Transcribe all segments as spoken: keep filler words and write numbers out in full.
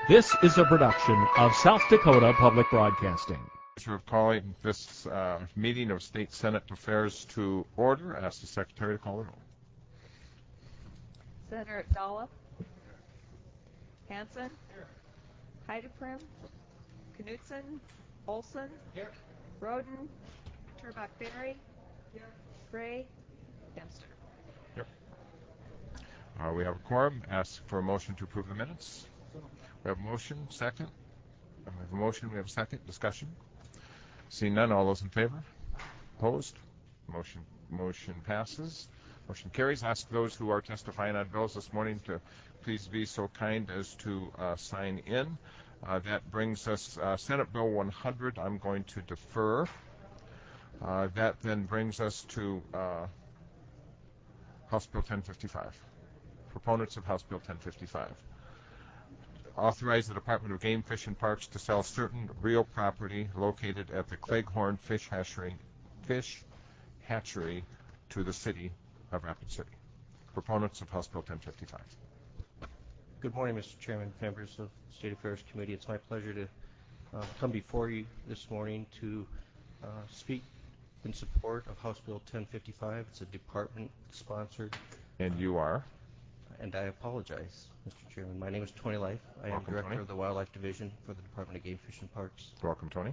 This is a production of South Dakota Public Broadcasting. Of calling this uh, meeting of State Senate Affairs to order. I ask the Secretary to call the roll. Senator Dollop, Hansen, Heideprim, Knutson, Olson, Here. Roden, Turbach Berry, Here. Gray, Dempster. Here. Uh, we have a quorum. Ask for a motion to approve the minutes. We have a motion. Second. We have a motion. We have a second. Discussion. Seeing none, all those in favor? Opposed? Motion motion passes. Motion carries. Ask those who are testifying on bills this morning to please be so kind as to uh, sign in. Uh, that brings us uh, Senate Bill one hundred. I'm going to defer. Uh, that then brings us to uh, House Bill ten fifty-five. Proponents of House Bill ten fifty-five. Authorize the Department of Game, Fish, and Parks to sell certain real property located at the Cleghorn Fish Hatchery, Fish Hatchery to the City of Rapid City. Proponents of House Bill ten fifty-five. Good morning, Mister Chairman, members of the State Affairs Committee. It's my pleasure to uh, come before you this morning to uh, speak in support of House Bill ten fifty-five. It's a department-sponsored. And you are? And I apologize, Mister Chairman. My name is Tony Life. I Welcome, am Director Tony. of the Wildlife Division for the Department of Game, Fish, and Parks. Welcome, Tony.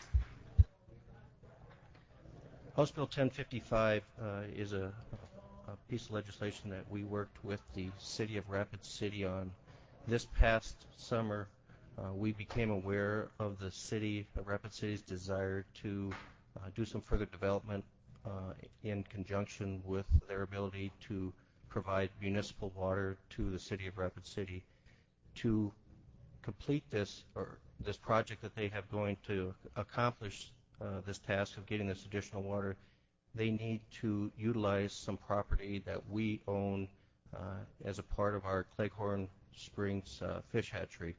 House Bill ten fifty-five uh, is a, a piece of legislation that we worked with the City of Rapid City on. This past summer, uh, we became aware of the City of Rapid City's desire to uh, do some further development uh, in conjunction with their ability to provide municipal water to the City of Rapid City. To complete this or this project that they have going to accomplish uh, this task of getting this additional water, they need to utilize some property that we own uh, as a part of our Cleghorn Springs uh, fish hatchery.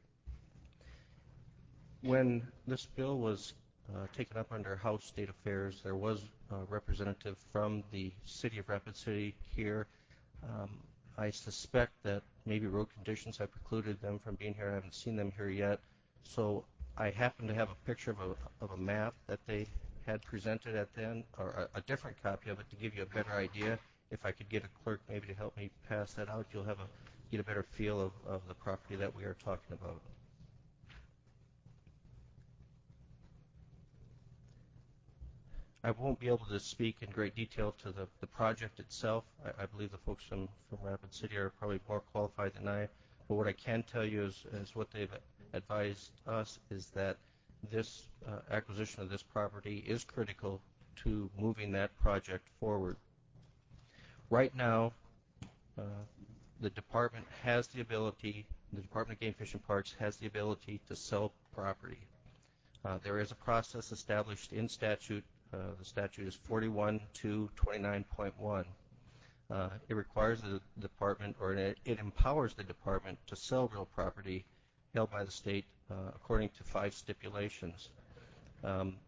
When this bill was uh, taken up under House State Affairs, there was a representative from the City of Rapid City here. Um, I suspect that maybe road conditions have precluded them from being here. I haven't seen them here yet. So I happen to have a picture of a, of a map that they had presented at then, or a, a different copy of it to give you a better idea. If I could get a clerk maybe to help me pass that out, you'll have a get a better feel of, of the property that we are talking about. I won't be able to speak in great detail to the, the project itself. I, I believe the folks from, from Rapid City are probably more qualified than I. But what I can tell you is, is what they've advised us is that this uh, acquisition of this property is critical to moving that project forward. Right now, uh, the department has the ability, the Department of Game, Fish, and Parks has the ability to sell property. Uh, there is a process established in statute. Uh, the statute is forty-one two twenty-nine point one. Uh, it requires the department, or it, it empowers the department to sell real property held by the state uh, according to five stipulations. Um,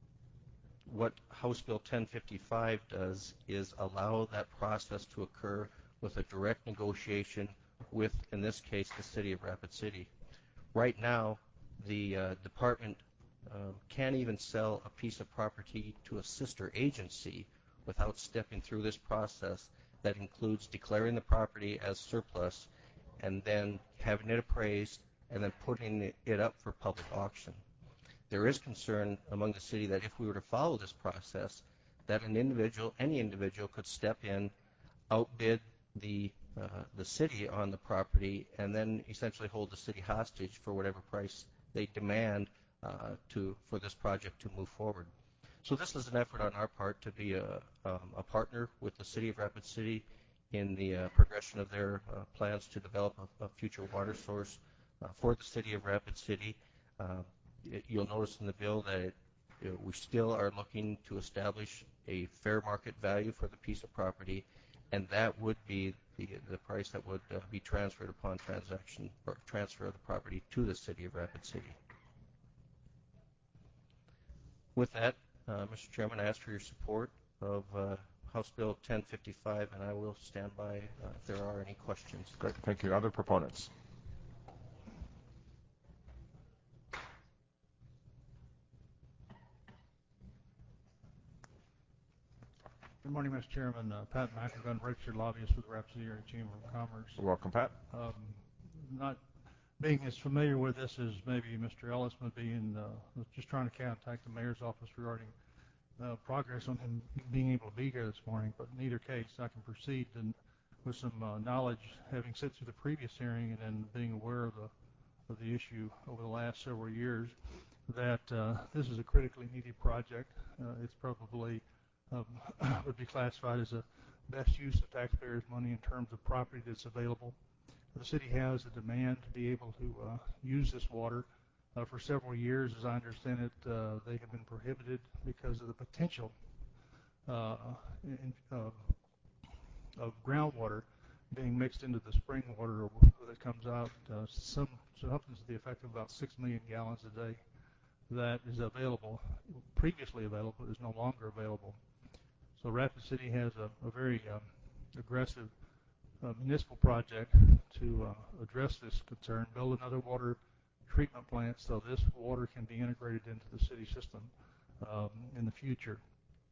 what House Bill ten fifty-five does is allow that process to occur with a direct negotiation with, in this case, the City of Rapid City. Right now, the uh, department Uh, can't even sell a piece of property to a sister agency without stepping through this process that includes declaring the property as surplus and then having it appraised and then putting it up for public auction. There is concern among the city that if we were to follow this process, that an individual, any individual could step in, outbid the uh, the city on the property, and then essentially hold the city hostage for whatever price they demand Uh, to for this project to move forward. So this is an effort on our part to be a, um, a partner with the City of Rapid City in the uh, progression of their uh, plans to develop a, a future water source uh, for the City of Rapid City. Uh, it, you'll notice in the bill that it, you know, we still are looking to establish a fair market value for the piece of property, and that would be the, the price that would uh, be transferred upon transaction or transfer of the property to the City of Rapid City. With that, uh, Mister Chairman, I ask for your support of uh, House Bill ten fifty-five, and I will stand by uh, if there are any questions. Great. Thank you. Other proponents? Good morning, Mister Chairman. Uh, Pat McElgun, registered lobbyist with the Rapid City Area Chamber of Commerce. Welcome, Pat. Um, not being as familiar with this as maybe Mister Ellis would be, and uh, just trying to contact the mayor's office regarding uh, progress on him being able to be here this morning. But in either case, I can proceed and with some uh, knowledge, having sat through the previous hearing and then being aware of the of the issue over the last several years, that uh, this is a critically needed project. Uh, it's probably um, would be classified as a best use of taxpayers' money in terms of property that's available. The city has a demand to be able to uh, use this water. Uh, for several years, as I understand it, uh, they have been prohibited because of the potential uh, in, uh, of groundwater being mixed into the spring water that comes out. Uh, some something to the effect of about six million gallons a day that is available, previously available, is no longer available. So Rapid City has a, a very um, aggressive uh, municipal project to uh, address this concern, build another water treatment plant so this water can be integrated into the city system um, in the future.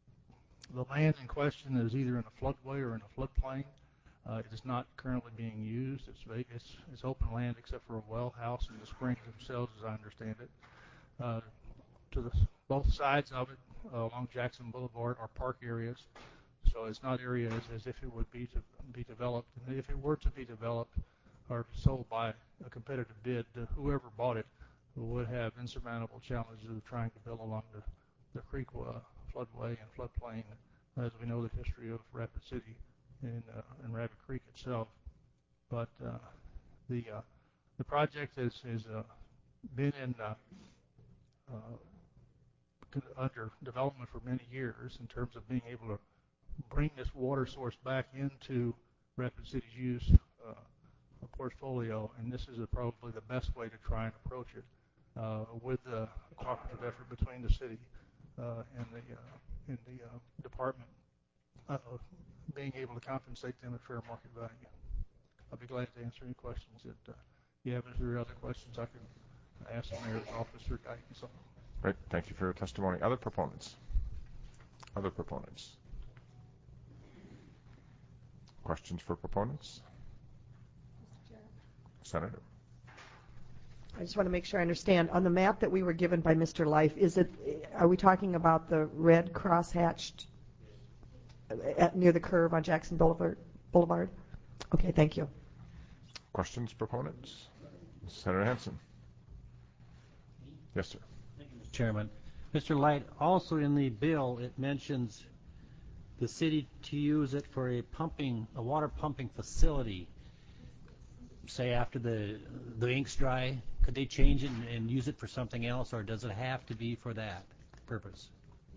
The land in question is either in a floodway or in a floodplain. Uh, it is not currently being used. It's, it's, it's open land except for a well house and the springs themselves, as I understand it. Uh, to the both sides of it uh, along Jackson Boulevard are park areas, so it's not areas as if it would be to be developed. And if it were to be developed or sold by a competitive bid, uh, whoever bought it would have insurmountable challenges of trying to build along the, the creek uh, floodway and floodplain, as we know the history of Rapid City and, uh, and Rabbit Creek itself. But uh, the uh, the project has, has uh, been in uh, uh, under development for many years in terms of being able to bring this water source back into Rapid City's use uh, portfolio, and this is a, probably the best way to try and approach it uh, with the cooperative effort between the city uh, and the uh, and the uh, department uh, being able to compensate them at fair market value. I'll be glad to answer any questions that uh, you have. If there are other questions, I can ask the mayor's office for guidance on. Great. Thank you for your testimony. Other proponents? Other proponents? Questions for proponents? Senator. I just want to make sure I understand. On the map that we were given by Mister Life, is it? Are we talking about the red cross-hatched at, near the curve on Jackson Boulevard? Boulevard? Okay, thank you. Questions, proponents? Senator Hansen. Yes, sir. Thank you, Mister Chairman. Mister Light, also in the bill, it mentions the city to use it for a pumping, a water pumping facility. Say after the the ink's dry, could they change it and, and use it for something else, or does it have to be for that purpose?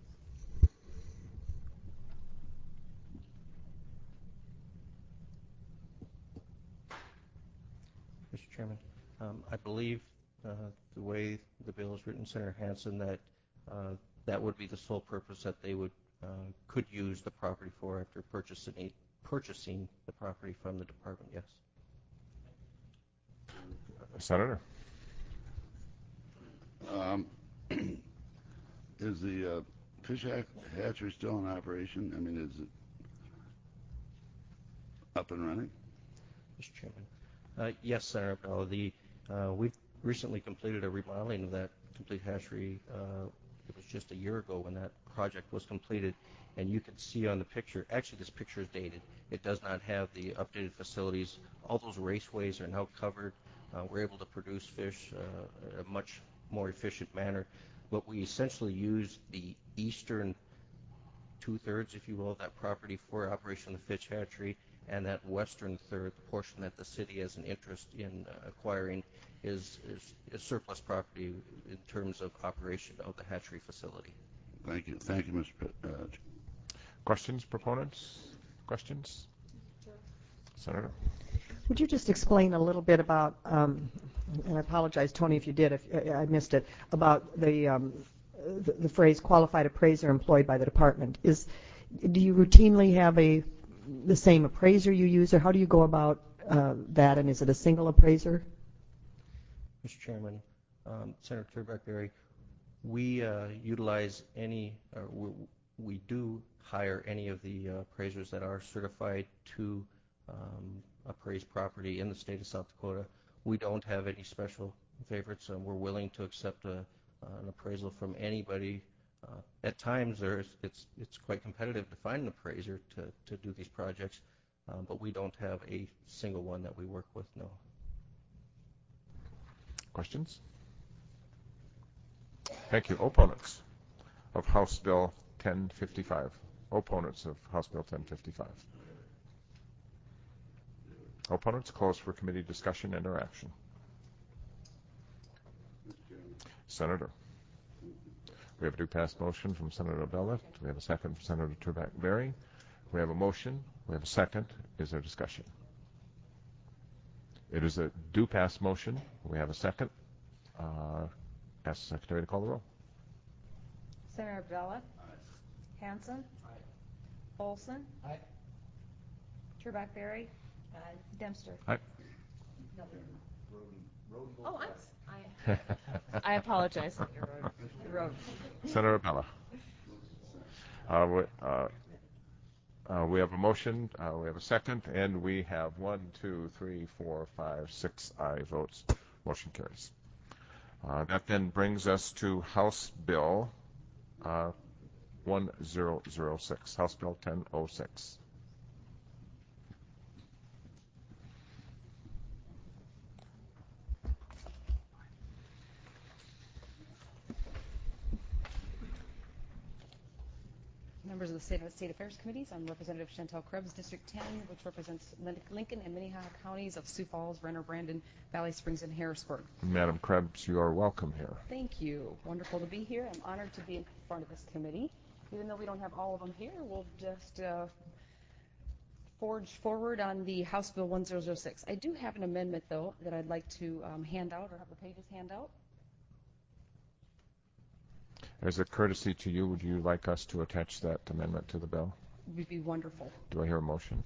Mister Chairman, um, I believe uh, the way the bill is written, Senator Hansen, that uh, that would be the sole purpose that they would uh, could use the property for after purchasing purchasing the property from the department. Yes. Senator. Um, is the uh, fish hatchery still in operation? I mean, is it up and running? Mister Chairman. Uh, yes, Senator Bell. The uh, we've recently completed a remodeling of that complete hatchery. Uh, it was just a year ago when that project was completed, and you can see on the picture. Actually, this picture is dated. It does not have the updated facilities. All those raceways are now covered. Uh, we're able to produce fish uh, in a much more efficient manner, but we essentially use the eastern two-thirds, if you will, of that property for operation of the fish hatchery, and that western third, the portion that the city has an interest in uh, acquiring, is, is, is surplus property in terms of operation of the hatchery facility. Thank you. Thank you, Mister P- uh, Questions, proponents? Questions? Senator. Would you just explain a little bit about, um, and I apologize, Tony, if you did, if I missed it, about the, um, the, the phrase qualified appraiser employed by the department. Is, do you routinely have a the same appraiser you use, or how do you go about uh, that, and is it a single appraiser? Mister Chairman, um, Senator Turbeck-Berry, we uh, utilize any, uh, we, we do hire any of the uh, appraisers that are certified to um, appraise property in the state of South Dakota. We don't have any special favorites, and we're willing to accept a, uh, an appraisal from anybody. Uh, at times, there's it's it's quite competitive to find an appraiser to, to do these projects, um, but we don't have a single one that we work with. No. Questions? Thank you. Opponents of House Bill ten fifty-five. Opponents of House Bill ten fifty-five. Opponents closed for committee discussion and or action. Senator. We have a due pass motion from Senator Abdullah. We have a second from Senator Turbak-Berry. We have a motion. We have a second. Is there discussion? It is a due pass motion. We have a second. Uh, ask the Secretary to call the roll. Senator Abdullah? Aye. Hanson? Aye. Olson? Aye. Turbak-Berry? Aye. Dempster? Aye. Oh, I'm, I, I apologize. Road. Senator Abdullah. Uh, we, uh, uh, we have a motion. Uh, we have a second, and we have one, two, three, four, five, six aye votes. Motion carries. Uh, that then brings us to House Bill uh, ten oh six. House Bill ten oh six. Members of the State, State Affairs Committees, I'm Representative Chantel Krebs, District ten, which represents Lincoln and Minnehaha counties of Sioux Falls, Renner, Brandon, Valley Springs, and Harrisburg. Madam Krebs, you are welcome here. Thank you. Wonderful to be here. I'm honored to be in front of this committee. Even though we don't have all of them here, we'll just uh, forge forward on the House Bill ten oh six. I do have an amendment, though, that I'd like to um, hand out or have the pages hand out. As a courtesy to you, would you like us to attach that amendment to the bill? It would be wonderful. Do I hear a motion?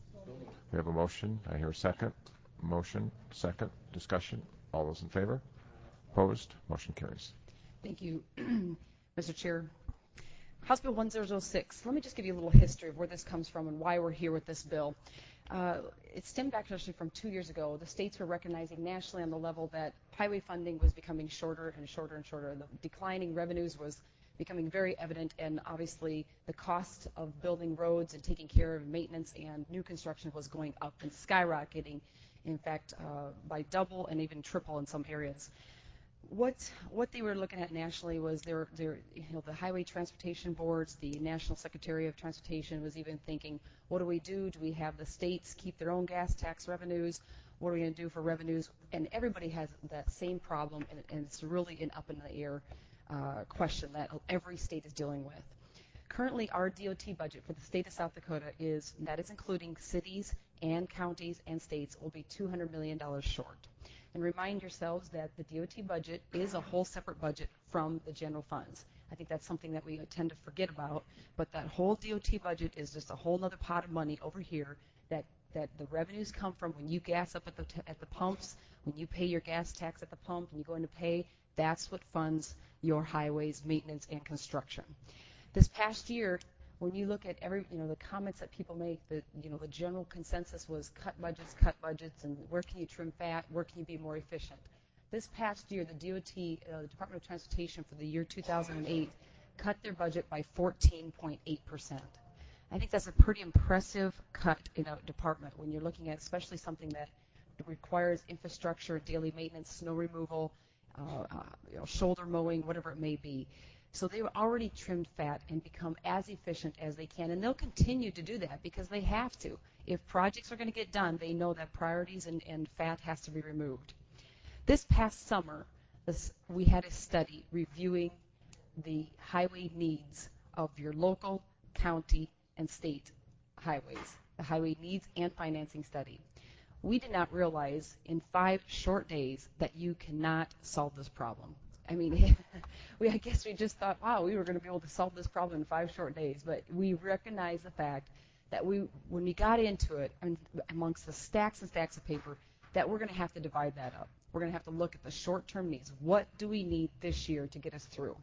We have a motion. I hear a second. Motion, second. Discussion. All those in favor? Opposed? Motion carries. Thank you, Mister Chair. House Bill ten oh six. Let me just give you a little history of where this comes from and why we're here with this bill. Uh, it stemmed back actually from two years ago. The states were recognizing nationally on the level that highway funding was becoming shorter and shorter and shorter. The declining revenues was becoming very evident, and obviously the cost of building roads and taking care of maintenance and new construction was going up and skyrocketing, in fact, uh, by double and even triple in some areas. What what they were looking at nationally was there there you know the highway transportation boards, the National Secretary of Transportation was even thinking, what do we do? Do we have the states keep their own gas tax revenues? What are we going to do for revenues? And everybody has that same problem, and, and it's really an up in the air uh, question that every state is dealing with. Currently, our D O T budget for the state of South Dakota is, that is including cities and counties and states, will be two hundred million dollars short. And remind yourselves that the D O T budget is a whole separate budget from the general funds. I think that's something that we tend to forget about, but that whole D O T budget is just a whole other pot of money over here that, that the revenues come from when you gas up at the, t at the pumps, when you pay your gas tax at the pump and you go in to pay, that's what funds your highways, maintenance, and construction. This past year, when you look at every, you know, the comments that people make, the, you know, the general consensus was cut budgets, cut budgets, and where can you trim fat, where can you be more efficient? This past year, the D O T, uh, the Department of Transportation for the year two thousand eight, cut their budget by fourteen point eight percent. I think that's a pretty impressive cut in a department when you're looking at especially something that requires infrastructure, daily maintenance, snow removal, uh, uh, you know, shoulder mowing, whatever it may be. So they were already trimmed fat and become as efficient as they can, and they'll continue to do that because they have to. If projects are going to get done, they know that priorities and, and fat has to be removed. This past summer, this, we had a study reviewing the highway needs of your local, county, and state highways, the highway needs and financing study. We did not realize in five short days that you cannot solve this problem. I mean, we, I guess we just thought, wow, we were going to be able to solve this problem in five short days. But we recognize the fact that we, when we got into it, and amongst the stacks and stacks of paper, that we're going to have to divide that up. We're going to have to look at the short-term needs. What do we need this year to get us through?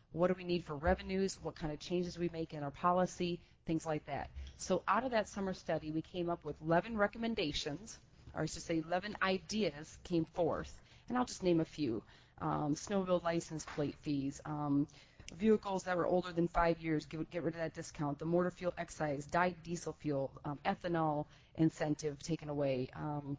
What do we need for revenues? What kind of changes we make in our policy? Things like that. So out of that summer study, we came up with eleven recommendations, or I should say eleven ideas came forth. And I'll just name a few. Um, snowmobile license plate fees, um, vehicles that were older than five years, get, get rid of that discount, the motor fuel excise, dyed diesel fuel, um, ethanol incentive taken away, um,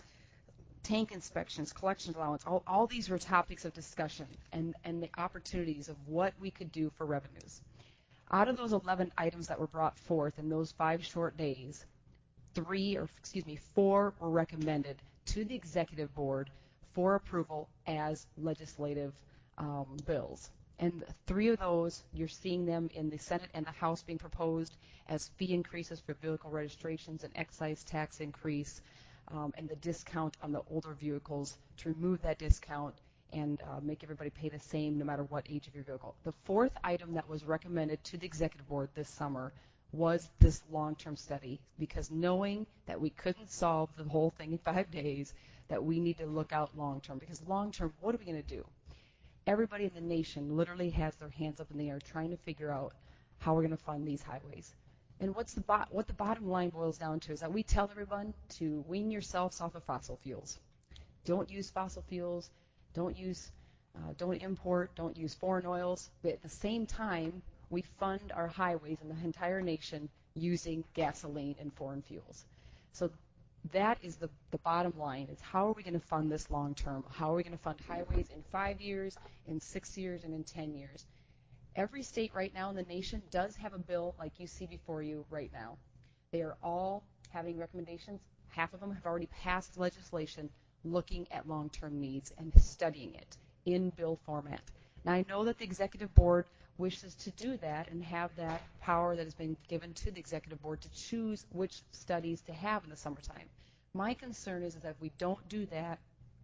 tank inspections, collections allowance, all, all these were topics of discussion and, and the opportunities of what we could do for revenues. Out of those eleven items that were brought forth in those five short days, three, or excuse me, four were recommended to the executive board for approval as legislative um, bills. And three of those, you're seeing them in the Senate and the House being proposed as fee increases for vehicle registrations, and excise tax increase, um, and the discount on the older vehicles to remove that discount and uh, make everybody pay the same no matter what age of your vehicle. The fourth item that was recommended to the executive board this summer was this long-term study, because knowing that we couldn't solve the whole thing in five days, that we need to look out long-term, because long-term, what are we going to do? Everybody in the nation literally has their hands up in the air trying to figure out how we're going to fund these highways. And what's the bo- what the bottom line boils down to is that we tell everyone to wean yourselves off of fossil fuels. Don't use fossil fuels. Don't use, uh, don't import. Don't use foreign oils. But at the same time, we fund our highways in the entire nation using gasoline and foreign fuels. So that is the, the bottom line, is how are we going to fund this long term? How are we going to fund highways in five years, in six years, and in ten years? Every state right now in the nation does have a bill like you see before you right now. They are all having recommendations. Half of them have already passed legislation looking at long-term needs and studying it in bill format. Now, I know that the executive board wishes to do that and have that power that has been given to the executive board to choose which studies to have in the summertime. My concern is, is that if we don't do that,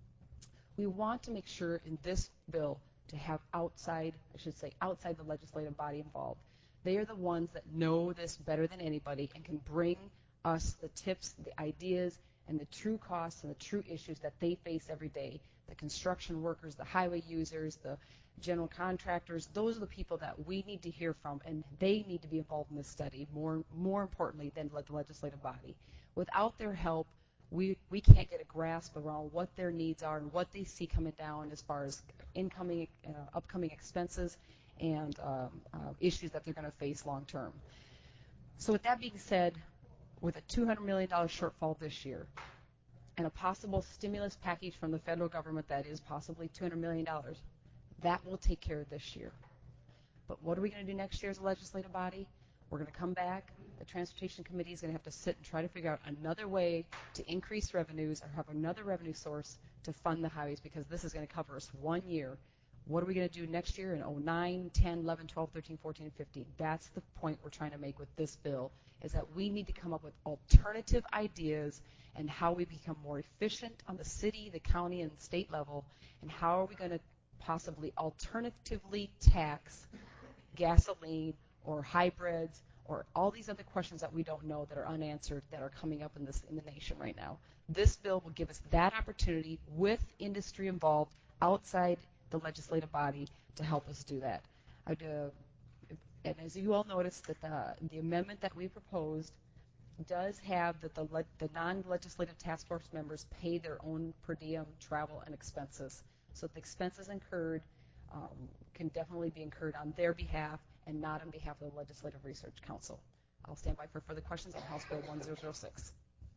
we want to make sure in this bill to have outside, I should say, outside the legislative body involved. They are the ones that know this better than anybody and can bring us the tips, the ideas, and the true costs and the true issues that they face every day. The construction workers, the highway users, the general contractors, those are the people that we need to hear from, and they need to be involved in this study more, more importantly than the legislative body. Without their help, we, we can't get a grasp around what their needs are and what they see coming down as far as incoming, uh, upcoming expenses and um, uh, issues that they're going to face long term. So with that being said, with a two hundred million dollars shortfall this year and a possible stimulus package from the federal government that is possibly two hundred million dollars, that will take care of this year. But what are we going to do next year as a legislative body? We're going to come back. The Transportation Committee is going to have to sit and try to figure out another way to increase revenues or have another revenue source to fund the highways, because this is going to cover us one year. What are we going to do next year in oh nine, ten, eleven, twelve, thirteen, fourteen, and fifteen? That's the point we're trying to make with this bill, is that we need to come up with alternative ideas and how we become more efficient on the city, the county, and state level, and how are we going to possibly alternatively tax gasoline or hybrids or all these other questions that we don't know that are unanswered that are coming up in this in the nation right now. This bill will give us that opportunity with industry involved outside the legislative body to help us do that. I'd, uh, and as you all noticed, that the, the amendment that we proposed does have that the, le- the non-legislative task force members pay their own per diem travel and expenses. So the expenses incurred um, can definitely be incurred on their behalf and not on behalf of the Legislative Research Council. I'll stand by for further questions on House Bill one thousand six.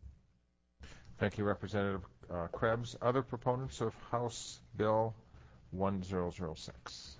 Thank you, Representative uh, Krebs. Other proponents of House Bill one thousand six?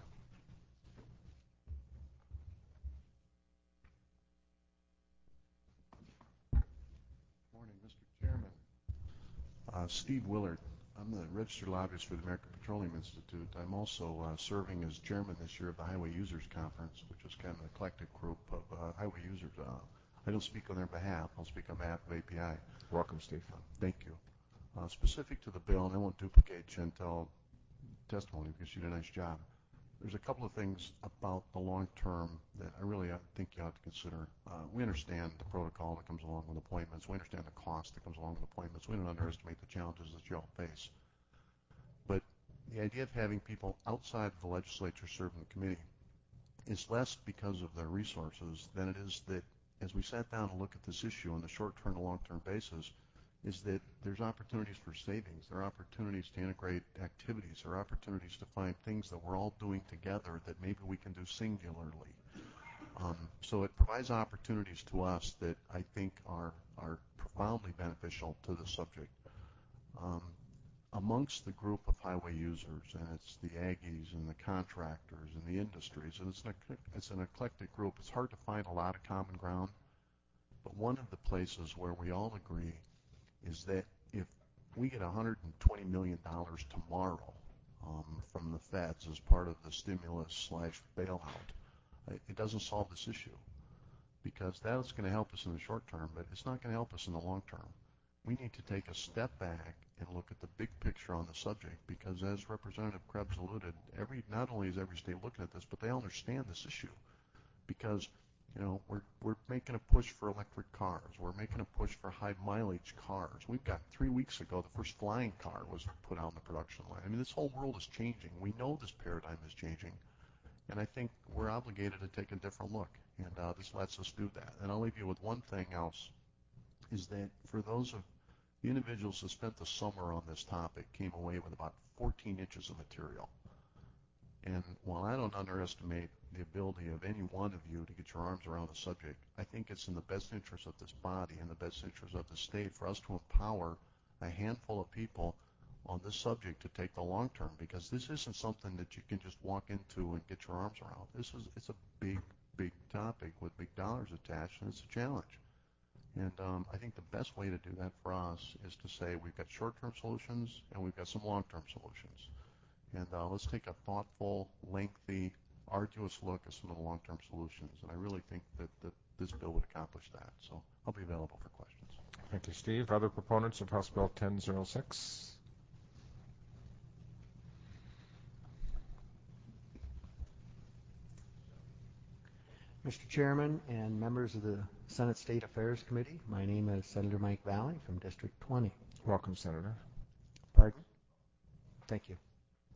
Morning, Mister Chairman. Uh, Steve Willard. I'm the registered lobbyist for the American Petroleum Institute. I'm also uh, serving as chairman this year of the Highway Users Conference, which is kind of an eclectic group of uh, highway users. Uh, I don't speak on their behalf. I'll speak on behalf of A P I. Welcome, Steve. Uh, thank you. Uh, specific to the bill, and I won't duplicate Chantel's testimony because she did a nice job. There's a couple of things about the long term that I really uh, think you ought to consider. Uh, we understand the protocol that comes along with appointments. We understand the cost that comes along with appointments. We don't underestimate the challenges that you all face. But the idea of having people outside of the legislature serve in the committee is less because of their resources than it is that as we sat down and look at this issue on the short-term and long-term basis, is that there's opportunities for savings, there are opportunities to integrate activities, there are opportunities to find things that we're all doing together that maybe we can do singularly. Um, so it provides opportunities to us that I think are, are profoundly beneficial to the subject. Um, amongst the group of highway users, and it's the Aggies and the contractors and the industries, and it's an, it's an eclectic group. It's hard to find a lot of common ground, but one of the places where we all agree is that if we get one hundred twenty million dollars tomorrow um, from the feds as part of the stimulus slash bailout, it doesn't solve this issue, because that's going to help us in the short term, but it's not going to help us in the long term. We need to take a step back and look at the big picture on the subject, because as Representative Krebs alluded, every not only is every state looking at this, but they understand this issue, because you know we're we're making a push for electric cars, we're making a push for high mileage cars. We've got three weeks ago the first flying car was put out on the production line. I mean, this whole world is changing. We know this paradigm is changing, and I think we're obligated to take a different look, and uh, this lets us do that. And I'll leave you with one thing else, is that for those of the individuals that spent the summer on this topic came away with about fourteen inches of material. And while I don't underestimate the ability of any one of you to get your arms around the subject, I think it's in the best interest of this body and the best interest of the state for us to empower a handful of people on this subject to take the long term, because this isn't something that you can just walk into and get your arms around. This is it's a big, big topic with big dollars attached, and it's a challenge. And um, I think the best way to do that for us is to say we've got short-term solutions and we've got some long-term solutions. And uh, let's take a thoughtful, lengthy, arduous look at some of the long-term solutions. And I really think that, that this bill would accomplish that. So I'll be available for questions. Thank you, Steve. Other proponents of House Bill ten oh six? Mister Chairman and members of the Senate State Affairs Committee, my name is Senator Mike Valley from District twenty. Welcome, Senator. Pardon? Thank you.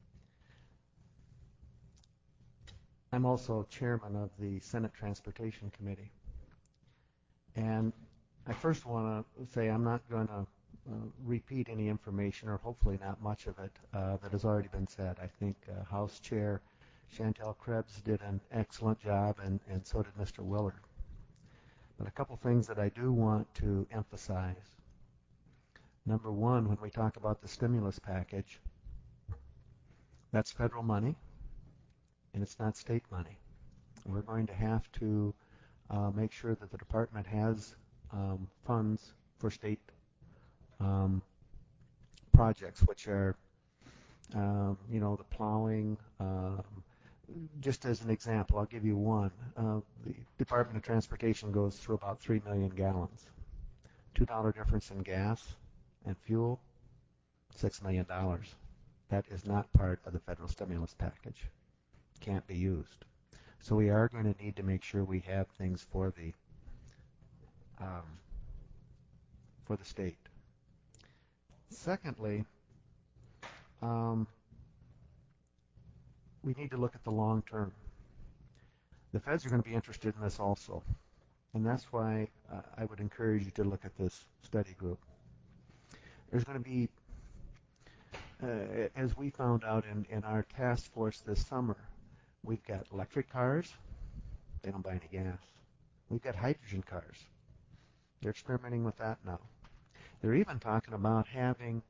I'm also chairman of the Senate Transportation Committee. And I first want to say I'm not going to uh, repeat any information, or hopefully not much of it, uh, that has already been said. I think uh, House Chair Chantel Krebs did an excellent job, and, and so did Mister Willard. But a couple things that I do want to emphasize. Number one, when we talk about the stimulus package, that's federal money, and it's not state money. We're going to have to uh, make sure that the department has um, funds for state um, projects, which are, um, you know, the plowing. Um, just as an example, I'll give you one. Uh, the Department of Transportation goes through about three million gallons. two dollar difference in gas and fuel, six million dollars. That is not part of the federal stimulus package. Can't be used. So we are going to need to make sure we have things for the um, for the state. Secondly, um, we need to look at the long term. The feds are going to be interested in this also, and that's why uh, I would encourage you to look at this study group. There's going to be, uh, as we found out in, in our task force this summer, we've got electric cars. They don't buy any gas. We've got hydrogen cars. They're experimenting with that now. They're even talking about having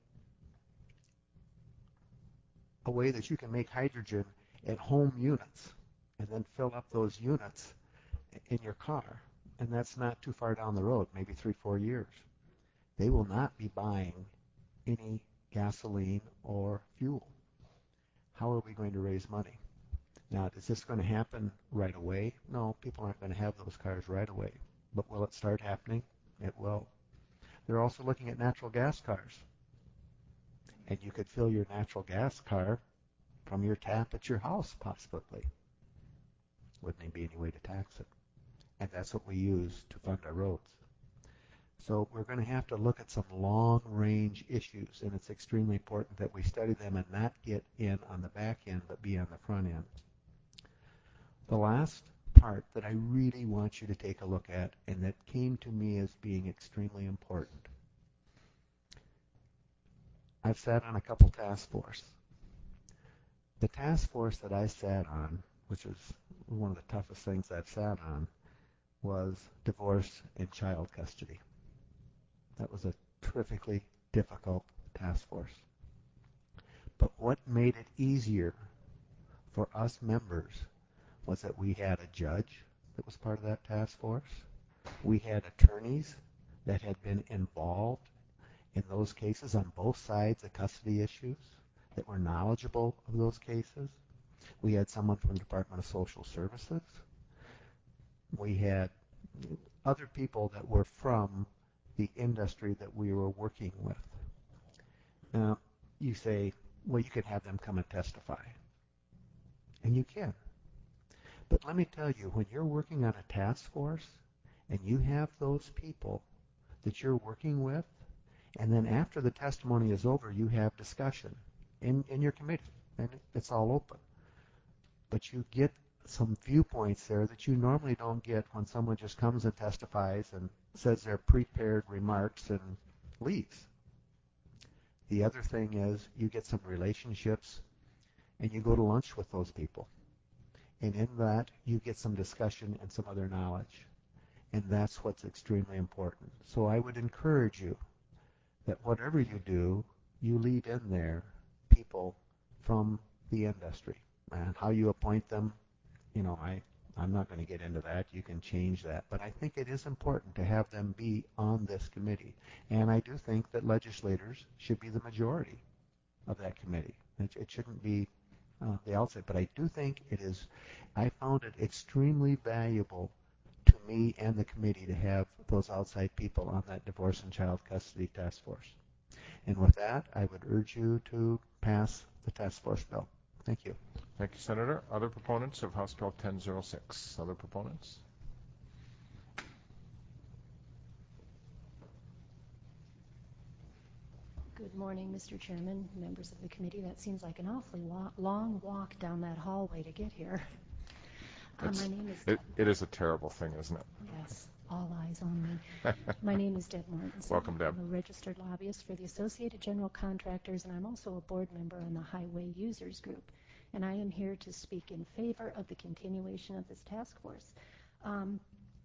a way that you can make hydrogen at home units and then fill up those units in your car. And that's not too far down the road, maybe three, four years. They will not be buying any gasoline or fuel. How are we going to raise money? Now, is this going to happen right away? No, people aren't going to have those cars right away. But will it start happening? It will. They're also looking at natural gas cars. And you could fill your natural gas car from your tap at your house, possibly. Wouldn't there be any way to tax it? And that's what we use to fund our roads. So we're going to have to look at some long-range issues, and it's extremely important that we study them and not get in on the back end, but be on the front end. The last part that I really want you to take a look at, and that came to me as being extremely important. I've sat on a couple task force. The task force that I sat on, which is one of the toughest things I've sat on, was divorce and child custody. That was a terrifically difficult task force. But what made it easier for us members was that we had a judge that was part of that task force. We had attorneys that had been involved in those cases on both sides of custody issues, that were knowledgeable of those cases. We had someone from the Department of Social Services. We had other people that were from the industry that we were working with. Now, you say, well, you can have them come and testify. And you can. But let me tell you, when you're working on a task force and you have those people that you're working with, and then after the testimony is over, you have discussion in, in your committee, and it's all open. But you get some viewpoints there that you normally don't get when someone just comes and testifies and says their prepared remarks and leaves. The other thing is you get some relationships and you go to lunch with those people. And in that, you get some discussion and some other knowledge. And that's what's extremely important. So I would encourage you that whatever you do, you lead in there people from the industry. And how you appoint them, you know, I, I'm not going to get into that. You can change that. But I think it is important to have them be on this committee. And I do think that legislators should be the majority of that committee. It, it shouldn't be uh, the outset. But I do think it is, I found it extremely valuable to me and the committee to have those outside people on that divorce and child custody task force. And with that, I would urge you to pass the task force bill. Thank you. Thank you, Senator. Other proponents of House Bill ten oh six? Other proponents? Good morning, Mister Chairman, members of the committee. That seems like an awfully wa- long walk down that hallway to get here. Uh, my name is it, it is a terrible thing, isn't it? Yes, all eyes on me. My name is Deb Mortensen. Welcome, Deb. I'm a registered lobbyist for the Associated General Contractors, and I'm also a board member on the Highway Users Group. And I am here to speak in favor of the continuation of this task force. Um,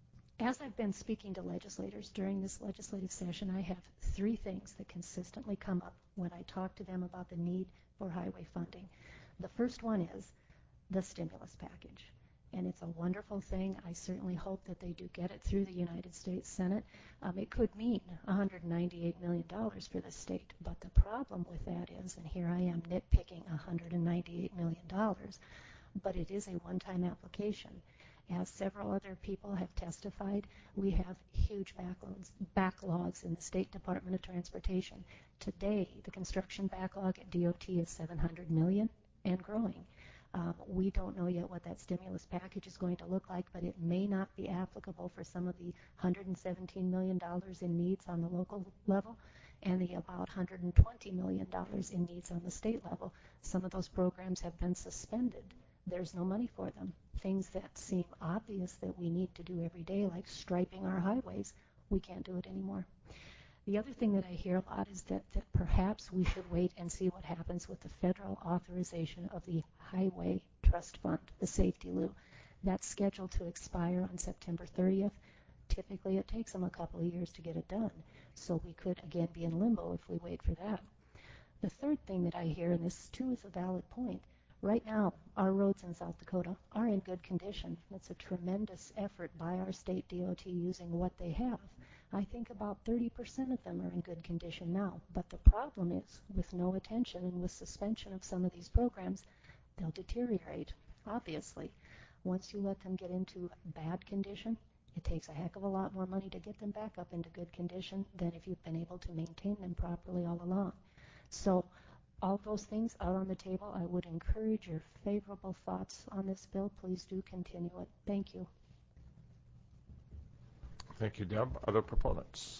as I've been speaking to legislators during this legislative session, I have three things that consistently come up when I talk to them about the need for highway funding. The first one is the stimulus package. And it's a wonderful thing. I certainly hope that they do get it through the United States Senate. Um, it could mean one hundred ninety-eight million dollars for the state. But the problem with that is, and here I am nitpicking one hundred ninety-eight million dollars, but it is a one-time application. As several other people have testified, we have huge backlogs, backlogs in the State Department of Transportation. Today, the construction backlog at D O T is seven hundred million dollars and growing. Um, we don't know yet what that stimulus package is going to look like, but it may not be applicable for some of the one hundred seventeen million dollars in needs on the local level and the about one hundred twenty million dollars in needs on the state level. Some of those programs have been suspended. There's no money for them. Things that seem obvious that we need to do every day, like striping our highways, we can't do it anymore. The other thing that I hear a lot is that, that perhaps we should wait and see what happens with the federal authorization of the Highway Trust Fund, the Safety Lou. That's scheduled to expire on September thirtieth. Typically, it takes them a couple of years to get it done. So we could, again, be in limbo if we wait for that. The third thing that I hear, and this too is a valid point, right now, our roads in South Dakota are in good condition. It's a tremendous effort by our state D O T using what they have. I think about thirty percent of them are in good condition now. But the problem is, with no attention and with suspension of some of these programs, they'll deteriorate, obviously. Once you let them get into bad condition, it takes a heck of a lot more money to get them back up into good condition than if you've been able to maintain them properly all along. So all those things are on the table. I would encourage your favorable thoughts on this bill. Please do continue it. Thank you. Thank you, Deb. Other proponents?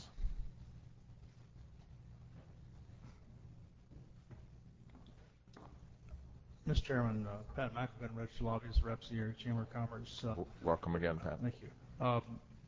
Mister Chairman, uh, Pat McElveen, registered lobbyist, reps the area Chamber of Commerce. Uh, Welcome again, Pat. Thank you. Um,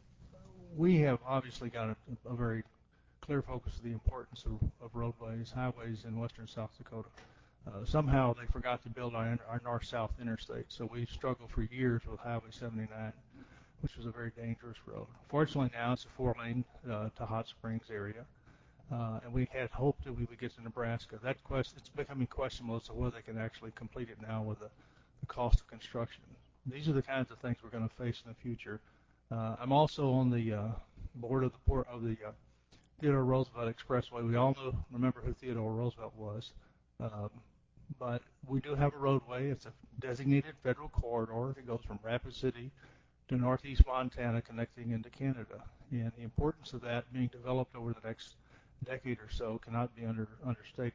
we have obviously got a, a very clear focus of the importance of, of roadways, highways in western South Dakota. Uh, somehow they forgot to build our, our north-south interstate, so we struggled for years with Highway seventy-nine, which was a very dangerous road. Fortunately, now it's a four-lane uh, to Hot Springs area. Uh, and we had hoped that we would get to Nebraska. That question, it's becoming questionable as to whether they can actually complete it now with the, the cost of construction. These are the kinds of things we're going to face in the future. Uh, I'm also on the uh, board of the board of the uh, Theodore Roosevelt Expressway. We all know, remember who Theodore Roosevelt was, um, but we do have a roadway. It's a designated federal corridor. It goes from Rapid City to northeast Montana, connecting into Canada. And the importance of that being developed over the next decade or so cannot be under, understated.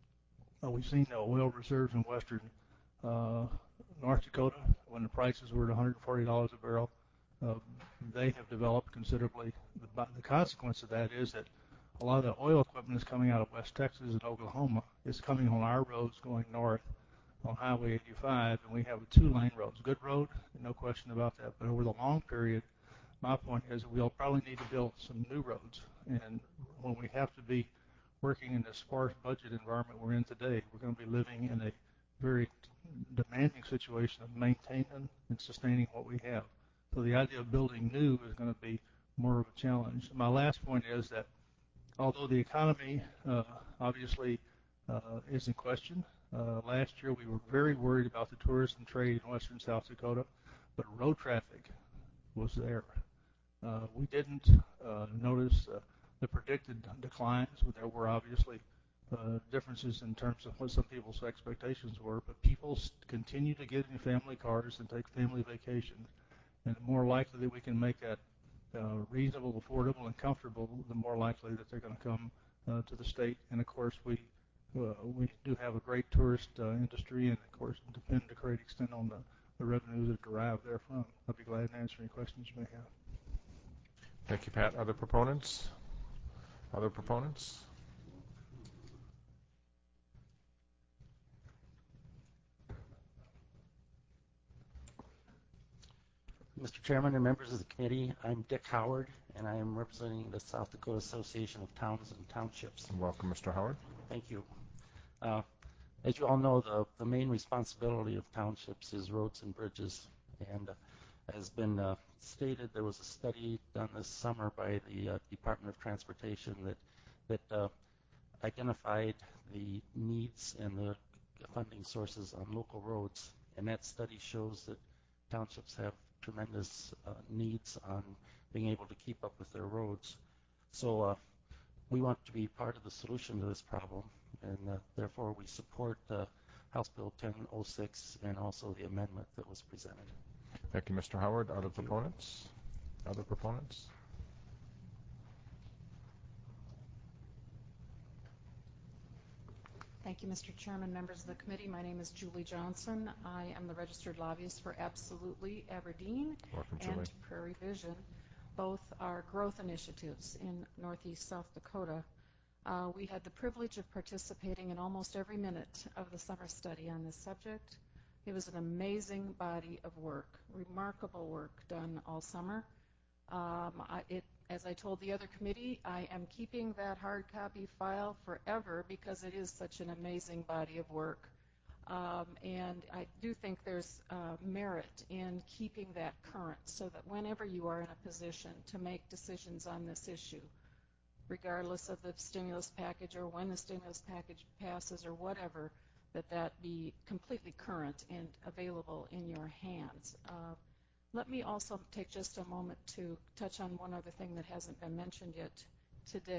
Uh, we've seen the oil reserves in western uh, North Dakota when the prices were at one hundred forty dollars a barrel. Uh, they have developed considerably. The, the consequence of that is that a lot of the oil equipment is coming out of West Texas and Oklahoma. It's coming on our roads going north on Highway eighty-five, and we have a two-lane road. It's a good road, no question about that. But over the long period, my point is that we'll probably need to build some new roads. And when we have to be working in the sparse budget environment we're in today, we're going to be living in a very demanding situation of maintaining and sustaining what we have. So the idea of building new is going to be more of a challenge. My last point is that although the economy uh, obviously uh, is in question, uh, last year we were very worried about the tourism trade in western South Dakota, but road traffic was there. Uh, we didn't uh, notice uh, the predicted declines. There were obviously uh, differences in terms of what some people's expectations were, but people continue to get in family cars and take family vacations. And the more likely that we can make that uh, reasonable, affordable, and comfortable, the more likely that they're going to come uh, to the state. And of course, we uh, we do have a great tourist uh, industry, and of course, depend to a great extent on the, the revenues that derive therefrom. I'll be glad to answer any questions you may have. Thank you, Pat. Other proponents? Other proponents? Mister Chairman and members of the committee, I'm Dick Howard, and I am representing the South Dakota Association of Towns and Townships. Welcome, Mister Howard. Thank you. Uh, as you all know, the, the main responsibility of townships is roads and bridges. And uh, as been uh, stated, there was a study done this summer by the uh, Department of Transportation that, that uh, identified the needs and the funding sources on local roads. And that study shows that townships have tremendous uh, needs on being able to keep up with their roads. So uh, we want to be part of the solution to this problem, and uh, therefore we support uh, House Bill ten oh six and also the amendment that was presented. Thank you, Mister Howard. Other proponents? Other proponents? Thank you, Mister Chairman, members of the committee. My name is Julie Johnson. I am the registered lobbyist for Absolutely Aberdeen Welcome, and Julie. Prairie Vision. Both are growth initiatives in northeast South Dakota. Uh, we had the privilege of participating in almost every minute of the summer study on this subject. It was an amazing body of work, remarkable work done all summer. Um, I, it, as I told the other committee, I am keeping that hard copy file forever because it is such an amazing body of work. Um, and I do think there's uh, merit in keeping that current so that whenever you are in a position to make decisions on this issue, regardless of the stimulus package or when the stimulus package passes or whatever, that that be completely current and available in your hands. Uh, Let me also take just a moment to touch on one other thing that hasn't been mentioned yet today.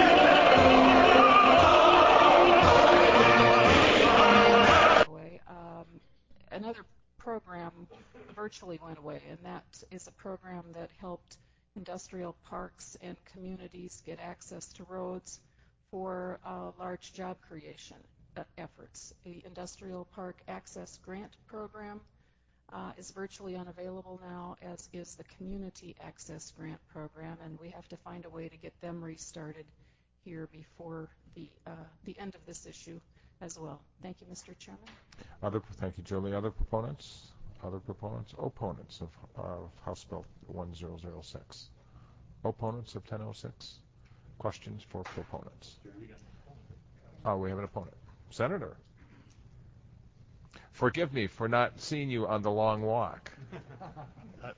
Um, another program virtually went away, and that is a program that helped industrial parks and communities get access to roads for uh, large job creation efforts. The Industrial Park Access Grant Program Uh, is virtually unavailable now, as is the Community Access Grant Program, and we have to find a way to get them restarted here before the uh, the end of this issue as well. Thank you, Mister Chairman. Other, thank you, Julie. Other proponents? Other proponents? Opponents of, of House Bill one thousand six? Opponents of ten oh six? Questions for proponents? Oh, we have an opponent. Senator. Forgive me for not seeing you on the long walk. uh,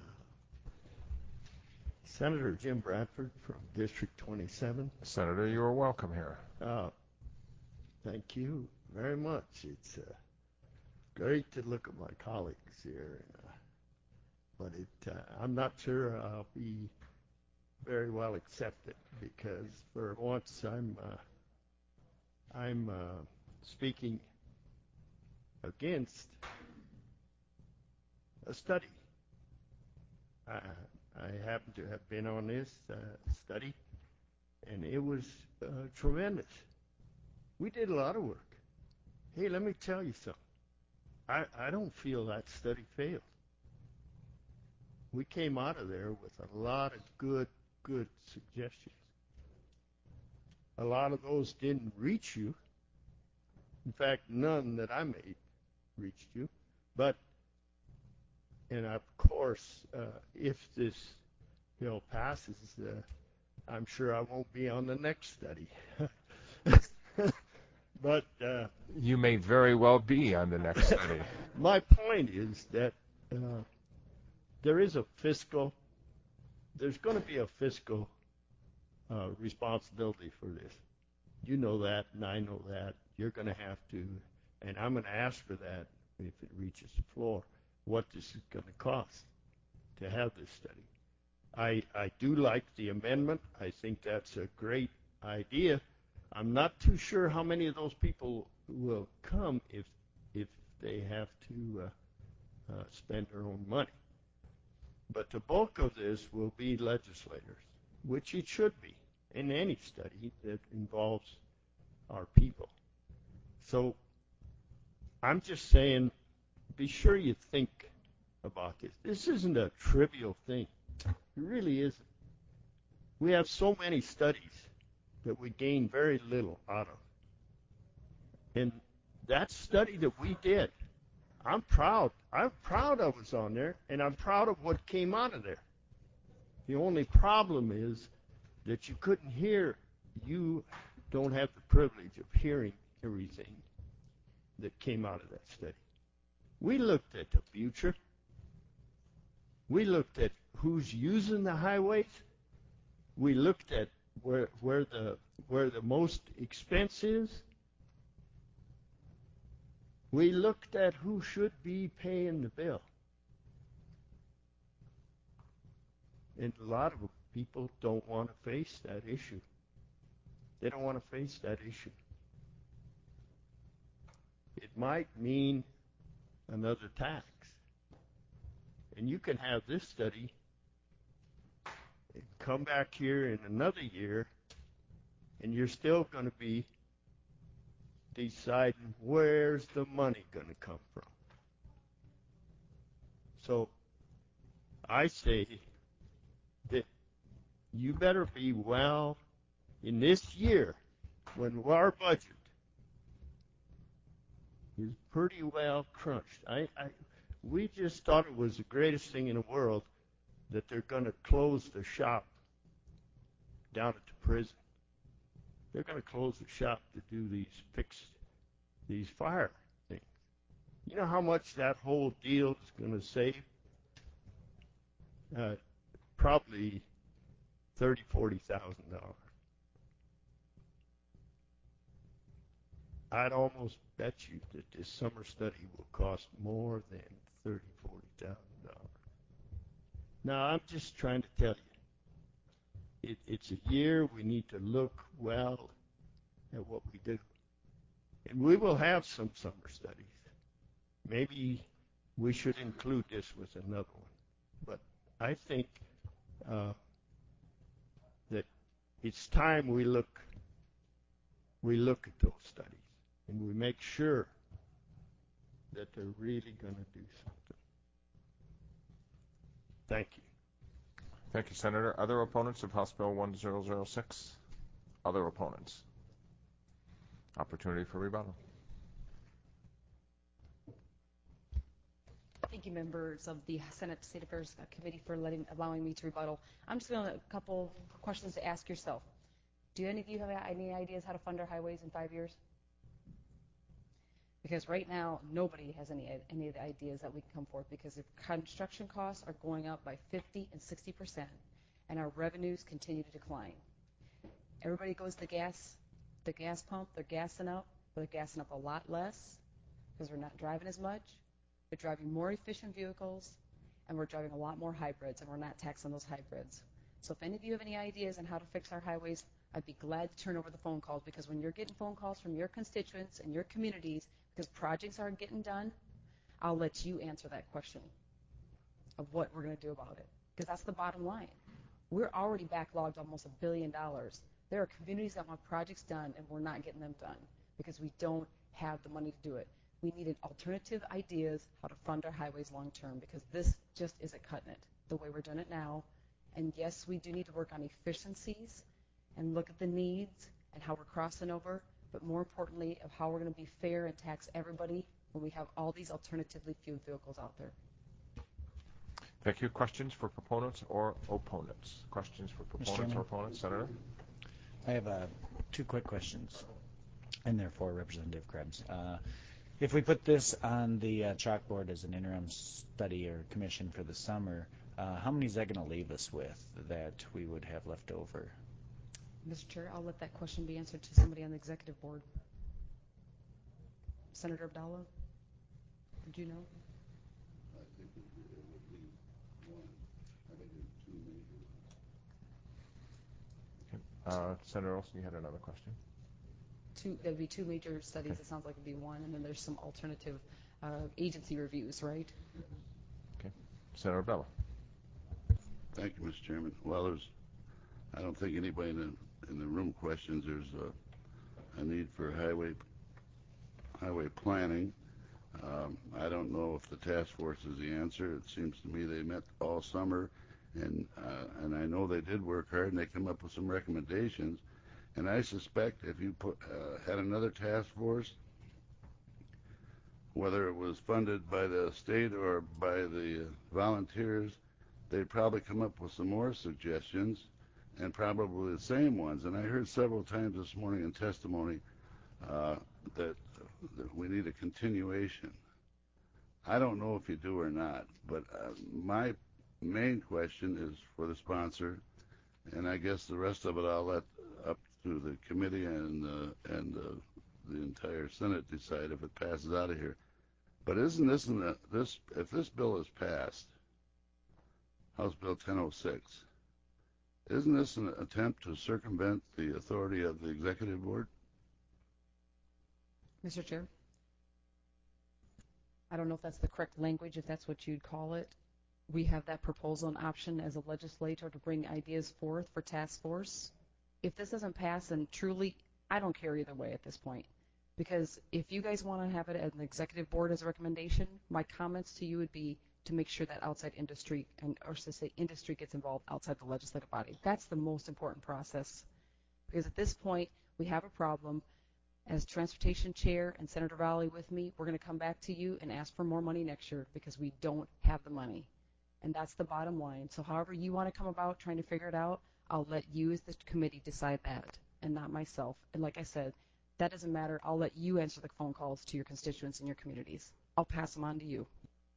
Senator Jim Bradford from District twenty-seven. Senator, you are welcome here. Uh, thank you very much. It's uh, great to look at my colleagues here, uh, but it, uh, I'm not sure I'll be very well accepted because for once I'm uh, I'm uh, speaking against a study. Uh, I happen to have been on this uh, study, and it was uh, tremendous. We did a lot of work. Hey, let me tell you something. I, I don't feel that study failed. We came out of there with a lot of good, good suggestions. A lot of those didn't reach you. In fact, none that I made reached you. But, and of course, uh, if this bill passes, uh, I'm sure I won't be on the next study. But uh, you may very well be on the next study. My point is that uh, there is a fiscal, there's going to be a fiscal uh, responsibility for this. You know that, and I know that. You're going to have to, and I'm going to ask for that if it reaches the floor, what this is going to cost to have this study. I, I do like the amendment. I think that's a great idea. I'm not too sure how many of those people will come if if they have to uh, uh, spend their own money. But the bulk of this will be legislators, which it should be in any study that involves our people. So I'm just saying, be sure you think about this. This isn't a trivial thing. It really isn't. We have so many studies that we gain very little out of. And that study that we did, I'm proud. I'm proud I was on there, and I'm proud of what came out of there. The only problem is that you couldn't hear. You don't have the privilege of hearing everything that came out of that study. We looked at the future. We looked at who's using the highways. We looked at where where the where the most expense is. We looked at who should be paying the bill. And a lot of people don't want to face that issue. They don't want to face that issue. It might mean another tax. And you can have this study and come back here in another year, and you're still going to be deciding where's the money going to come from. So I say that you better be well in this year when our budget is pretty well crunched. I, I we just thought it was the greatest thing in the world that they're going to close the shop down at the prison. They're going to close the shop to do these fix these fire things. You know how much that whole deal is going to save? Uh, probably thirty, forty thousand dollars. I'd almost bet you that this summer study will cost more than thirty, forty thousand dollars. Now I'm just trying to tell you, it, it's a year we need to look well at what we do, and we will have some summer studies. Maybe we should include this with another one, but I think uh, that it's time we look we look at those studies and we make sure that they're really going to do something. Thank you. Thank you, Senator. Other opponents of House Bill one thousand six? Other opponents? Opportunity for rebuttal. thank you, members of the Senate State Affairs Committee, for letting allowing me to rebuttal. I'm just going to a couple questions to ask yourself. Do any of you have any ideas how to fund our highways in five years? Because right now, nobody has any any of the ideas that we can come forth, because the construction costs are going up by fifty and sixty percent, and our revenues continue to decline. Everybody goes to the gas, the gas pump, they're gassing up, but they're gassing up a lot less because we're not driving as much. We're driving more efficient vehicles, and we're driving a lot more hybrids, and we're not taxing those hybrids. So if any of you have any ideas on how to fix our highways, I'd be glad to turn over the phone calls, because when you're getting phone calls from your constituents and your communities because projects aren't getting done, I'll let you answer that question of what we're going to do about it, because that's the bottom line. We're already backlogged almost a billion dollars. There are communities that want projects done, and we're not getting them done because we don't have the money to do it. We needed alternative ideas how to fund our highways long term, because this just isn't cutting it the way we're doing it now. And yes, we do need to work on efficiencies and look at the needs and how we're crossing over, but more importantly, of how we're going to be fair and tax everybody when we have all these alternatively fueled vehicles out there. Thank you. Questions for proponents or opponents? Questions for proponents or opponents? Senator? I have uh, two quick questions, and therefore Representative Krebs. Uh, if we put this on the uh, chalkboard as an interim study or commission for the summer, uh, how many is that going to leave us with that we would have left over? Mister Chair, I'll let that question be answered to somebody on the executive board. Senator Abdallah, do you know? I think it would leave one. I think it's two major ones. Uh, Senator Olson, you had another question? Two, there'd be two major studies. Okay. It sounds like it'd be one, and then there's some alternative uh, agency reviews, right? Okay. Senator Abdallah. Thank you, Mister Chairman. Well, there's, I don't think anybody in the, in the room questions there's a, a need for highway highway planning. Um, I don't know if the task force is the answer. It seems to me they met all summer, and uh, and I know they did work hard, and they come up with some recommendations. And I suspect if you put uh, had another task force, whether it was funded by the state or by the volunteers, they'd probably come up with some more suggestions, and probably the same ones. And I heard several times this morning in testimony uh, that, that we need a continuation. I don't know if you do or not, but uh, my main question is for the sponsor, and I guess the rest of it I'll let up to the committee and uh, and uh, the entire Senate decide if it passes out of here. But isn't this in the, this if this bill is passed, House Bill ten oh six, isn't this an attempt to circumvent the authority of the executive board? Mister Chair, I don't know if that's the correct language, if that's what you'd call it. We have that proposal and option as a legislator to bring ideas forth for task force. If this doesn't pass, then truly, I don't care either way at this point. Because if you guys want to have it as an executive board as a recommendation, my comments to you would be to make sure that outside industry, and or to say industry gets involved outside the legislative body. That's the most important process. Because at this point, we have a problem. As transportation chair and Senator Valley with me, we're going to come back to you and ask for more money next year because we don't have the money. And that's the bottom line. So however you want to come about trying to figure it out, I'll let you as the committee decide that and not myself. And like I said, that doesn't matter. I'll let you answer the phone calls to your constituents and your communities. I'll pass them on to you.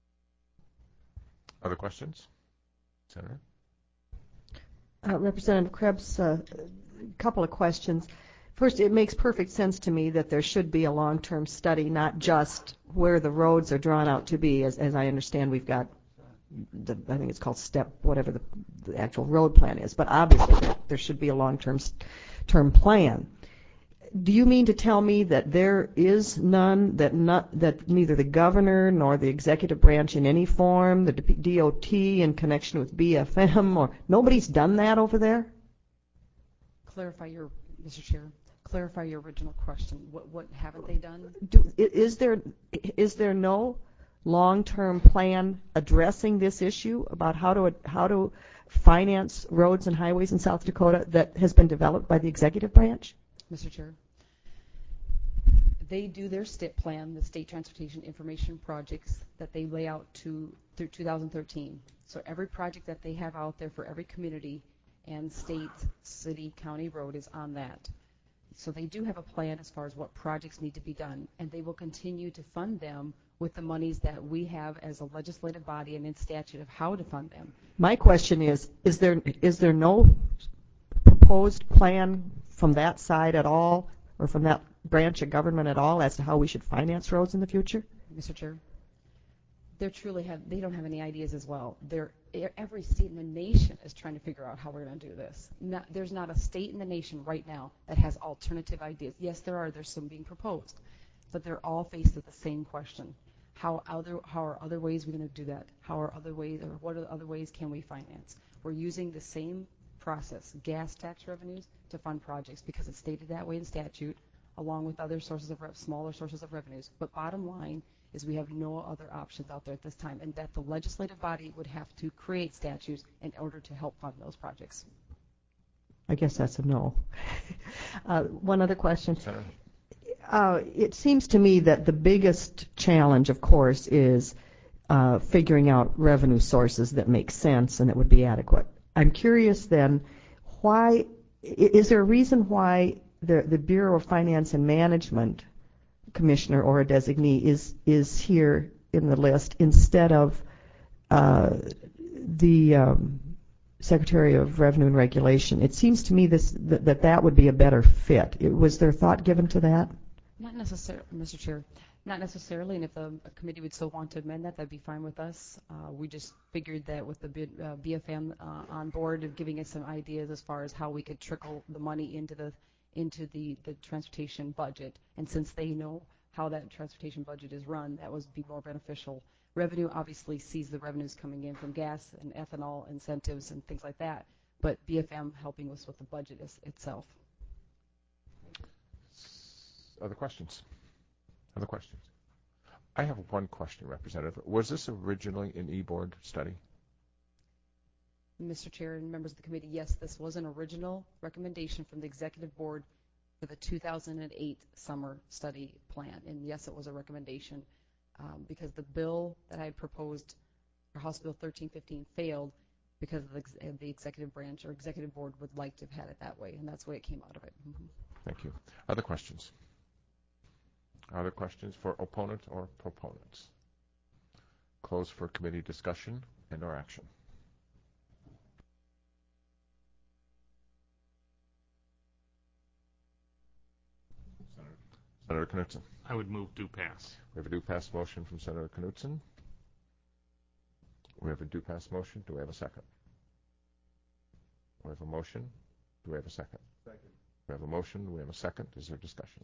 Other questions? Senator? Uh, Representative Krebs, a uh, couple of questions. First, it makes perfect sense to me that there should be a long-term study, not just where the roads are drawn out to be. As, as I understand, we've got, the, I think it's called STEP, whatever the, the actual road plan is. But obviously, there should be a long-term term plan. Do you mean to tell me that there is none, that not that neither the governor nor the executive branch in any form, the D O T in connection with B F M, or nobody's done that over there? Clarify your, Mister Chair. Clarify your original question. What what haven't they done? Do, is there is there no long-term plan addressing this issue about how to how to finance roads and highways in South Dakota that has been developed by the executive branch? Mister Chair, they do their STIP plan, the State Transportation Information Projects, that they lay out to through two thousand thirteen. So every project that they have out there for every community and state, city, county road is on that. So they do have a plan as far as what projects need to be done, and they will continue to fund them with the monies that we have as a legislative body and in statute of how to fund them. My question is, is there is there no proposed plan from that side at all, or from that branch of government at all, as to how we should finance roads in the future? Mister Chair, they truly have, they don't have any ideas as well. They're, every state in the nation is trying to figure out how we're going to do this. Not, there's not a state in the nation right now that has alternative ideas. Yes, there are. There's some being proposed, but they're all faced with the same question. How other how are other ways we're going to do that? How are other ways, or what are the other ways can we finance? We're using the same process, gas tax revenues, to fund projects because it's stated that way in statute, along with other sources of smaller sources of revenues. But bottom line is we have no other options out there at this time, and that the legislative body would have to create statutes in order to help fund those projects. I guess that's a no. uh, one other question. Uh, it seems to me that the biggest challenge, of course, is uh, figuring out revenue sources that make sense and that would be adequate. I'm curious then, why is there a reason why the, the Bureau of Finance and Management commissioner or a designee is is here in the list instead of uh, the um, Secretary of Revenue and Regulation? It seems to me this that that, that would be a better fit. It, was there thought given to that? Not necessarily, Mister Chair. Not necessarily, and if the committee would still want to amend that, that'd be fine with us. Uh, we just figured that with the uh, B F M uh, on board of giving us some ideas as far as how we could trickle the money into the into the, the transportation budget, and since they know how that transportation budget is run, that would be more beneficial. Revenue obviously sees the revenues coming in from gas and ethanol incentives and things like that, but B F M helping us with the budget is, itself. Other questions? Other questions? I have one question, Representative. Was this originally an e-board study? Mister Chair and members of the committee, yes, this was an original recommendation from the Executive Board for the two thousand eight summer study plan. And yes, it was a recommendation um, because the bill that I had proposed for House Bill thirteen fifteen failed because of the, the executive branch or executive board would like to have had it that way, and that's the way it came out of it. Mm-hmm. Thank you. Other questions? Other questions for opponent or proponents? Close for committee discussion and or action. Senator Knudsen. I would move do pass. We have a do pass motion from Senator Knudsen. We have a do pass motion. Do we have a second? We have a motion. Do we have a second? Second. We have a motion. Do we have a second? Is there discussion?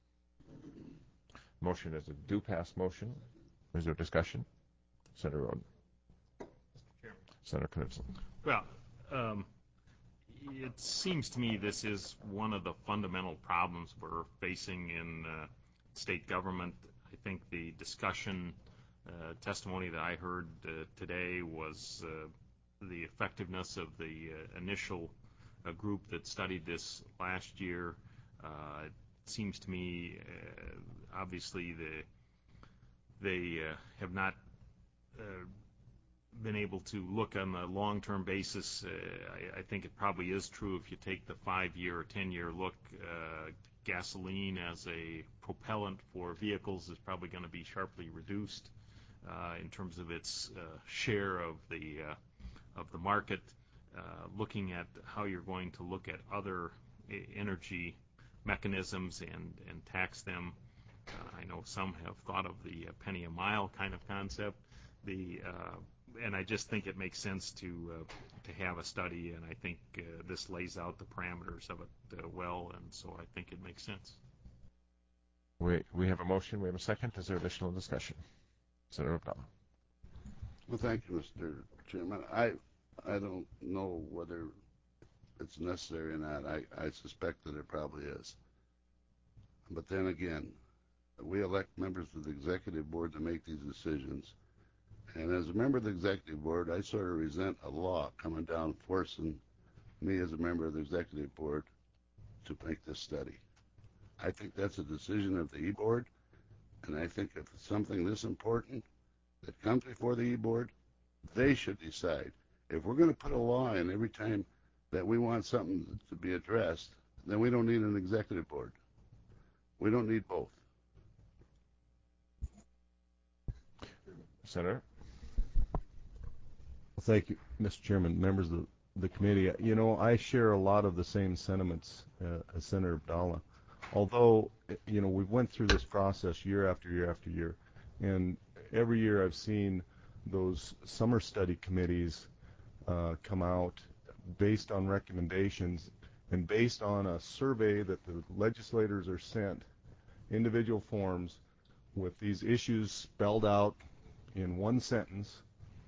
Motion is a do pass motion. Is there discussion? Senator Roden. Chairman. Senator Knudsen. Well, um, it seems to me this is one of the fundamental problems we're facing in uh, state government. I think the discussion uh, testimony that I heard uh, today was uh, the effectiveness of the uh, initial uh, group that studied this last year. Uh, it seems to me, uh, obviously, the, they uh, have not uh, been able to look on a long-term basis. Uh, I, I think it probably is true if you take the five-year or ten-year look. Uh, gasoline as a propellant for vehicles is probably going to be sharply reduced uh, in terms of its uh, share of the uh, of the market. Uh, looking at how you're going to look at other energy mechanisms and and tax them. Uh, I know some have thought of the uh, penny a mile kind of concept. The uh, and I just think it makes sense to uh, to have a study, and I think uh, this lays out the parameters of it uh, well, and so I think it makes sense. We we have a motion. We have a second. Is there additional discussion? Senator Abdallah. Well, thank you, Mister Chairman. I I don't know whether it's necessary or not. I, I suspect that it probably is. But then again, we elect members of the executive board to make these decisions. And as a member of the executive board, I sort of resent a law coming down forcing me as a member of the executive board to make this study. I think that's a decision of the E-Board, and I think if it's something this important that comes before the E-Board, they should decide. If we're going to put a law in every time that we want something to be addressed, then we don't need an executive board. We don't need both. Senator? Thank you, Mister Chairman, members of the committee. You know, I share a lot of the same sentiments uh, as Senator Abdallah. Although, you know, we've went through this process year after year after year, and every year I've seen those summer study committees uh, come out based on recommendations and based on a survey that the legislators are sent, individual forms with these issues spelled out in one sentence,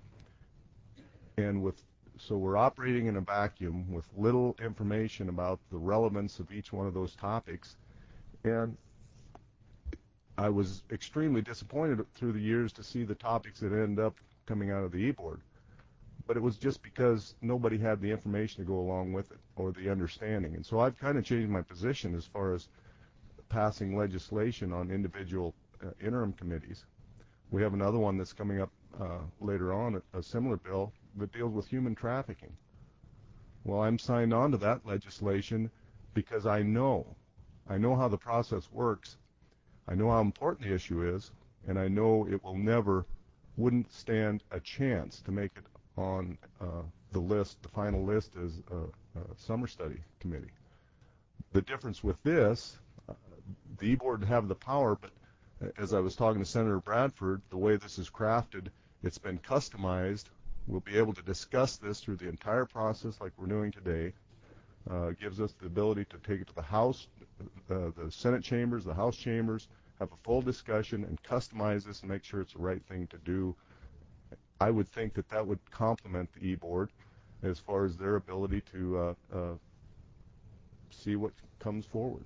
and with so we're operating in a vacuum with little information about the relevance of each one of those topics. And I was extremely disappointed through the years to see the topics that end up coming out of the E-Board. But it was just because nobody had the information to go along with it or the understanding. And so I've kind of changed my position as far as passing legislation on individual uh, interim committees. We have another one that's coming up uh, later on, a similar bill that deals with human trafficking. Well, I'm signed on to that legislation because I know, I know how the process works, I know how important the issue is, and I know it will never, wouldn't stand a chance to make it on uh, the list, the final list as a, a summer study committee. The difference with this, uh, the E-Board have the power, but as I was talking to Senator Bradford, the way this is crafted, it's been customized. We'll be able to discuss this through the entire process like we're doing today. Uh, gives us the ability to take it to the House, uh, the Senate chambers, the House chambers, have a full discussion and customize this and make sure it's the right thing to do. I would think that that would complement the E-Board as far as their ability to uh, uh, see what comes forward.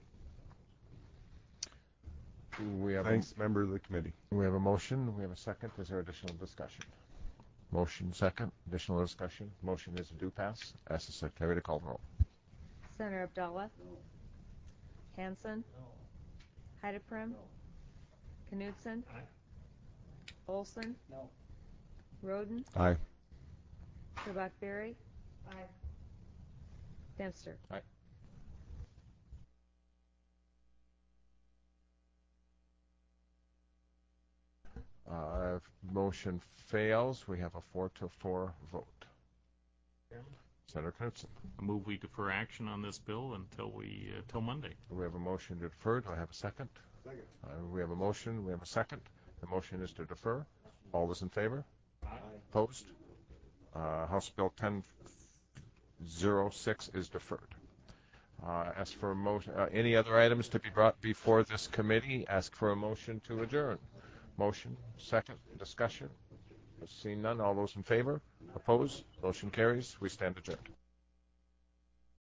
We have Thanks, a, member of the committee. We have a motion. We have a second. Is there additional discussion? Motion second. Additional discussion. Motion is a do pass. Ask the Secretary to call the roll. Senator Abdallah? No. Hansen? No. Heideprim? No. Knudsen? Aye. Olson? No. Roden? Aye. Kabak-Berry? Aye. Dempster? Aye. Uh, if motion fails, we have a four to four vote. Senator Knudsen. I move we defer action on this bill until we uh, till Monday. We have a motion to defer. Do I have a second? Second. Uh, we have a motion. We have a second. The motion is to defer. All those in favor? Aye. Opposed? Uh, House Bill ten oh six is deferred. Uh, ask for a motion. Uh, any other items to be brought before this committee? Ask for a motion to adjourn. Motion, second, discussion. Seeing none, all those in favor? Opposed? Motion carries. We stand adjourned.